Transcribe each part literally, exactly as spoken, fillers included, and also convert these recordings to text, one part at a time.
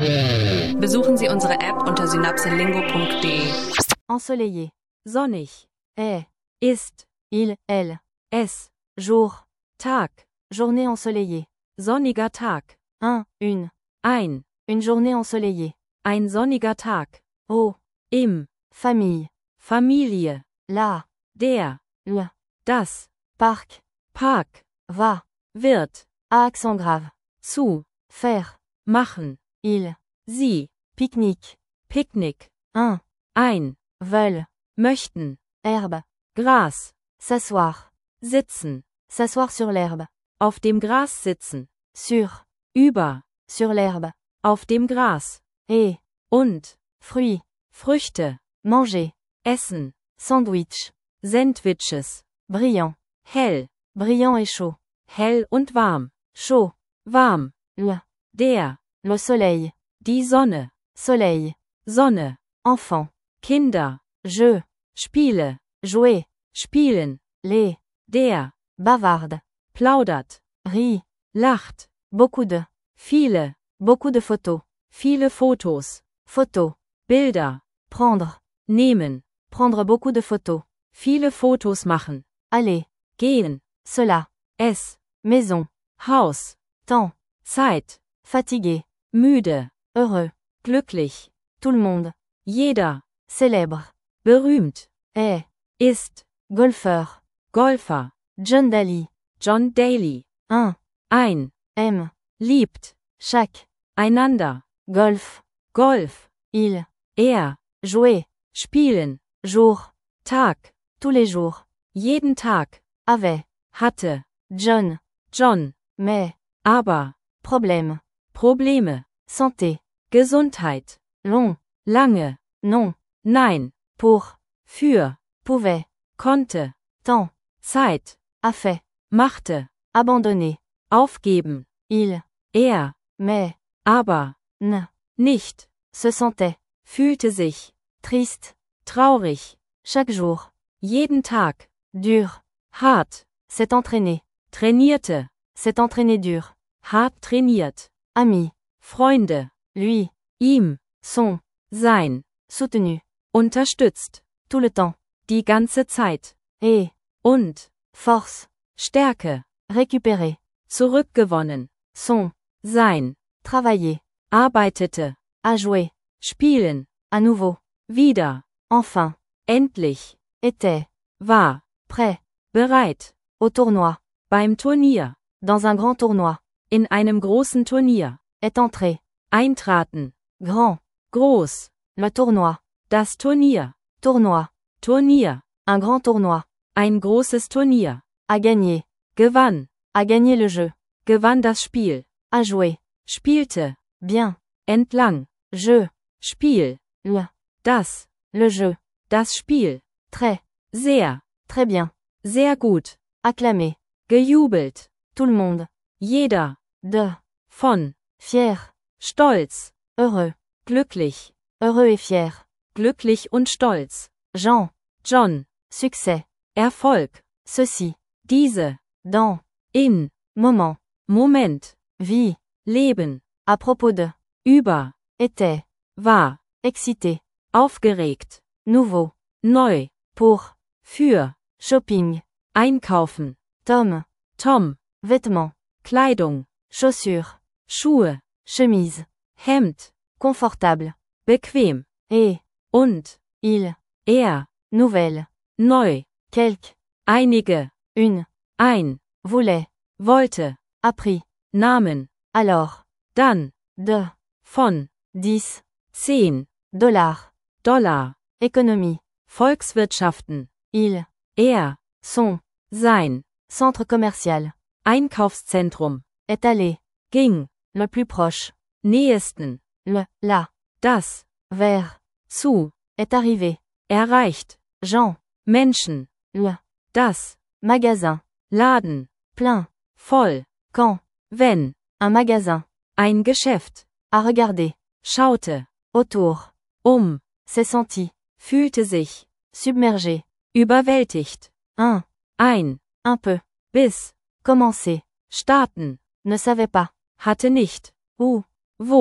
Besuchen Sie unsere App unter synapselingo punkt de. Ensoleillé. sonnig, Est. ist, Il, elle. es, Jour. Tag, Journée ensoleillée. sonniger Tag, Un, une. ein, Une journée ensoleillée. ein sonniger Tag, Au. im, Famille. Familie, La. der, Le. das, Parc. Park, Va. wird, À accent grave. zu, Faire. machen, Il. sie, Pique-nique. Picknick, Un. ein, Veulent. möchten, Herbe. Gras, S'asseoir. sitzen, S'asseoir sur l'herbe. auf dem Gras sitzen, Sur. über, Sur l'herbe. auf dem Gras, Et. und, Fruits. Früchte, Manger. essen, Sandwich. Sandwiches, Brillant. hell, Brillant et chaud. hell und warm, Chaud. warm, Le. der, Le soleil. die Sonne, Soleil. Sonne, Enfant. Kinder, Jeu. Spiele, Jouer. spielen, Les. der, Bavarde. plaudert, Rit. lacht, Beaucoup de. viele, Beaucoup de photos. viele Fotos, Photos. Bilder, Prendre. nehmen, Prendre beaucoup de photos. viele Fotos machen, Aller. gehen, Cela. es, Maison. Haus, Temps. Zeit, Fatigué. müde, Heureux. glücklich, Tout le monde. jeder, Célèbre. berühmt, Est. ist, Golfeur. Golfer, John Daly. John Daly, Un. ein, Aime. liebt, Chaque. einander, Golf. Golf, Il. er, Jouer. spielen, Jour. Tag, Tous les jours. jeden Tag, Avait. hatte, John. John, Mais. aber, Problème. Probleme, Santé. Gesundheit, Long. lange, Non. nein, Pour. für, Pouvait. konnte, Temps. Zeit, A fait. machte, Abandonner. aufgeben, Il. er, Mais. aber, Ne. nicht, Se sentait. fühlte sich, Triste. traurig, Chaque jour. jeden Tag, Dur. hart, S'est entraîné. trainierte, S'est entraîné dur. hart trainiert, Ami. Freunde, Lui. ihm, Son. sein, Soutenu. unterstützt, Tout le temps. die ganze Zeit, Et. und, Force. Stärke, Récupérer. zurückgewonnen, Son. sein, Travailler. arbeitete, À jouer. spielen, À nouveau. wieder, Enfin. endlich, Était. war, Prêt. bereit, Au tournoi. beim Turnier, Dans un grand tournoi. in einem großen Turnier, Est entré. eintraten, Grand. groß, Le tournoi. das Turnier, Tournoi. Turnier, Un grand tournoi. ein großes Turnier, À gagner. gewann, À gagner le jeu. gewann das Spiel, À jouer. spielte, Bien. entlang, Jeu. Spiel, Le. das, Le jeu. das Spiel, Très. sehr, Très bien. sehr gut, Acclamé. gejubelt, Tout le monde. jeder, De. von, Fier. stolz, Heureux. glücklich, Heureux et fier. glücklich und stolz, Jean. John, Succès. Erfolg, Ceci. diese, Dans. in, Moment. Moment, Vie. Leben, À propos de. über, Était. war, Excité. aufgeregt, Nouveau. neu, Pour. für, Shopping. einkaufen, Tom. Tom, Vêtements. Kleidung, Chaussures. Schuhe, Chemise. Hemd, Confortable. bequem, Et. und, Il. er, Nouvelle. neu, Quelque. einige, Une. ein, Voulait. wollte, Appris. Namen, Alors. dann, De. von, Dix. zehn, Dollars. Dollar, Économie. Volkswirtschaften, Il. er, Son. sein, Centre commercial. Einkaufszentrum, Est allé. ging, Le plus proche. nähesten, Le. Là. das, Vers. zu, Est arrivé. erreicht, Jean. Menschen, Le. das, Magasin. Laden, Plein. voll, Quand. wenn, Un magasin. ein Geschäft, À regarder. schaute, Autour. um, S'est senti. fühlte sich, Submergé. überwältigt, Un. ein, Un peu. bis, Commencer. starten, Ne savait pas. hatte nicht, Où. wo,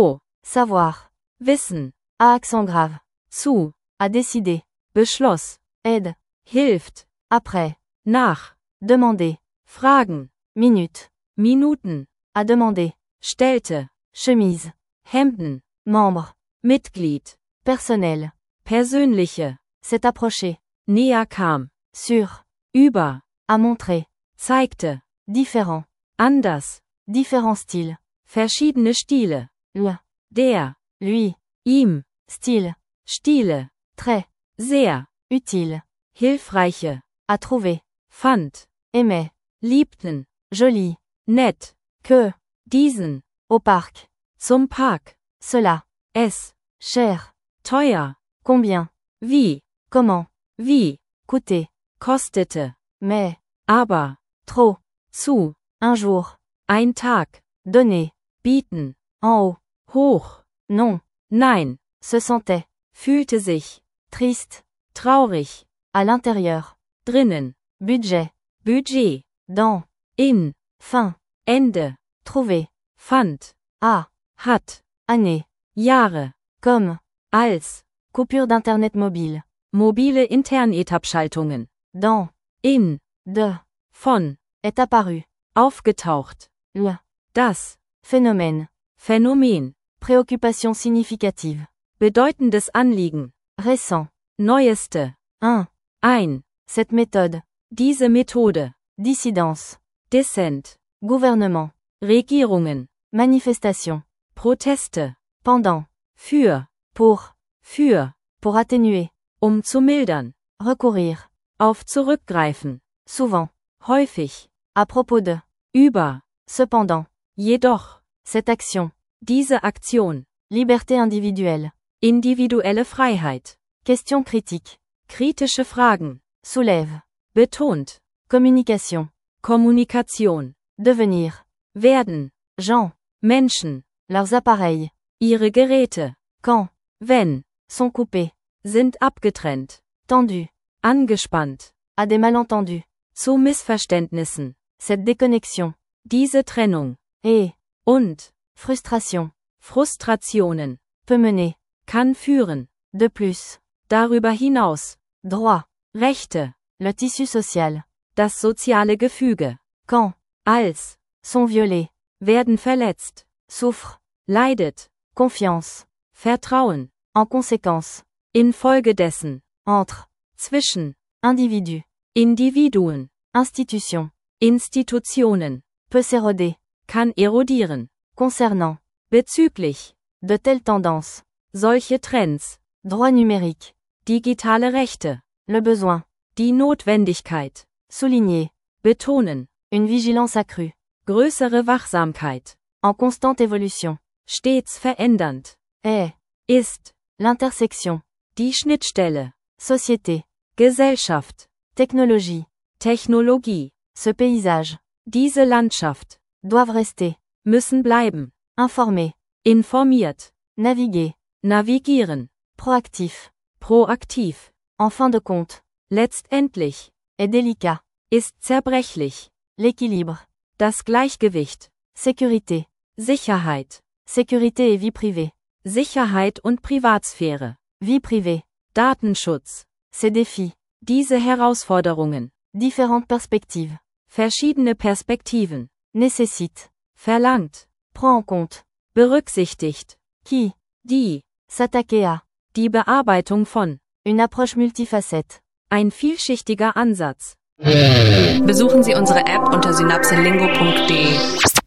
Savoir. Wissen. À accent grave. Zu. À décider. Beschloss. Aide. Hilft. Après. Nach. Demander. Fragen. Minute. Minuten. À demander. Stellte. Chemise. Hemden. Membre. Mitglied. Personnel. Persönliche. S'est approché. Näher kam. Sur. Über. À montrer. Zeigte. Différent. Anders. Différents styles. Verschiedene Stile. Le. Der. Lui. Ihm. Style. Stile. Très. Sehr. Utile. Hilfreiche. À trouver. Fand. Aimait. Liebten. Joli. Nett. Que. Diesen. Au parc. Zum Park. Cela. Es. Cher. Teuer. Combien. Wie. Comment. Wie. Coûter. Kostete. Mais. Aber. Trop. Zu. Un jour. Ein Tag. Donner. Bieten. En haut. Hoch. Non. Nein. Se sentait. Fühlte sich. Triste. Traurig. À l'intérieur. Drinnen. Budget. Budget. Dans. In. Fin. Ende. Trouver. Fand. À. Hat. Année. Jahre. Comme. Als. Coupure d'internet mobile. Mobile Internetabschaltungen. Dans. In. De. Von. Est apparu. Aufgetaucht. Le. Das. Phénomène. Phänomen. Préoccupation significative. Bedeutendes Anliegen. Récent. Neueste. Un. Ein. Cette méthode. Diese Methode. Dissidence. Dissent. Gouvernement. Regierungen. Manifestation. Proteste. Pendant. Für. Pour. Für. Pour atténuer. Um zu mildern. Recourir. Auf zurückgreifen. Souvent. Häufig. À propos de. Über. Cependant. Jedoch. Cette action. Diese Aktion. Liberté individuelle. Individuelle Freiheit. Question critique. Kritische Fragen. Soulève. Betont. Communication. Kommunikation. Devenir. Werden. Gens. Menschen. Leurs appareils. Ihre Geräte. Quand. Wenn. Sont coupés. Sind abgetrennt. Tendus. Angespannt. À des malentendus. Zu Missverständnissen. Cette déconnexion. Diese Trennung. Et. Und. Frustration. Frustrationen. Peut mener. Kann führen. De plus. Darüber hinaus. Droit. Rechte. Le tissu social. Das soziale Gefüge. Quand. Als. Sont violés. Werden verletzt. Souffre. Leidet. Confiance. Vertrauen. En conséquence. Infolgedessen. Entre. Zwischen. Individu. Individuen. Institution. Institutionen. Peut s'éroder. Kann erodieren. Concernant. Bezüglich. De telles tendances. Solche Trends. Droit numérique. Digitale Rechte. Le besoin. Die Notwendigkeit. Souligner. Betonen. Une vigilance accrue. Größere Wachsamkeit. En constante évolution. Stets verändernd. Est. Ist. L'intersection. Die Schnittstelle. Société. Gesellschaft. Technologie. Technologie. Ce paysage. Diese Landschaft. Doivent rester. Müssen bleiben. Informés. Informiert. Naviguer. Navigieren. Proactif. Proaktiv. En fin de compte. Letztendlich. Est délicat. Ist zerbrechlich. L'équilibre. Das Gleichgewicht. Sécurité. Sicherheit. Sécurité et vie privée. Sicherheit und Privatsphäre. Vie privée. Datenschutz. Ces défis. Diese Herausforderungen. Différentes perspectives. Verschiedene Perspektiven. Nécessite. Verlangt. Prend en compte. Berücksichtigt. Qui. Die. S'attaquer à. Die Bearbeitung von. Une approche multifacette. Ein vielschichtiger Ansatz. Besuchen Sie unsere App unter synapselingo punkt de.